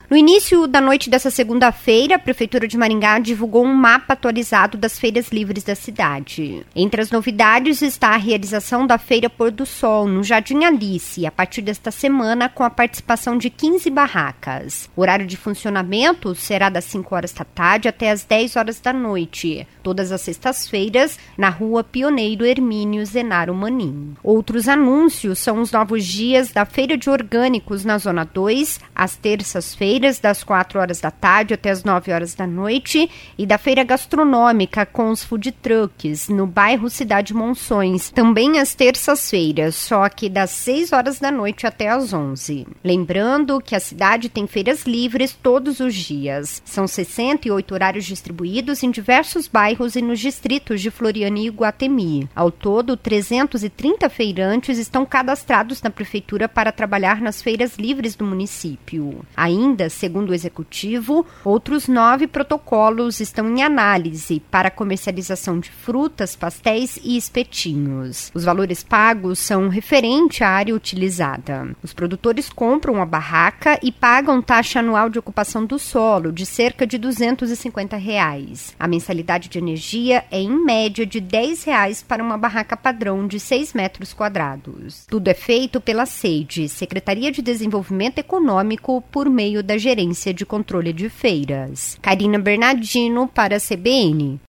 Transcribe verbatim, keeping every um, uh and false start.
No início da noite dessa segunda-feira, a Prefeitura de Maringá divulgou um mapa atualizado das feiras livres da cidade. Entre as novidades está a realização da Feira Pôr do Sol, no Jardim Alice, a partir desta semana, com a participação de quinze barracas. O horário de funcionamento será das cinco horas da tarde até as dez horas da noite, todas as sextas-feiras, na Rua Pioneiro Hermínio Zenaro Manin. Outros anúncios são os novos dias da Feira de Orgânicos na Zona dois, às terças-feiras, das quatro horas da tarde até as nove horas da noite, e da feira gastronômica com os food trucks no bairro Cidade Monções, também às terças-feiras, só que das seis horas da noite até as onze. Lembrando que a cidade tem feiras livres todos os dias. São sessenta e oito horários distribuídos em diversos bairros e nos distritos de Floriano e Iguatemi. Ao todo, trezentos e trinta feirantes estão cadastrados na prefeitura para trabalhar nas feiras livres do município. Ainda, segundo o executivo, outros nove protocolos estão em análise para a comercialização de frutas, pastéis e espetinhos. Os valores pagos são referente à área utilizada. Os produtores compram a barraca e pagam taxa anual de ocupação do solo de cerca de duzentos e cinquenta reais. A mensalidade de energia é em média de dez reais para uma barraca padrão de seis metros quadrados. Tudo é feito pela SEIDE, Secretaria de Desenvolvimento Econômico, por meio da Gerência de Controle de Feiras. Karina Bernardino para a C B N.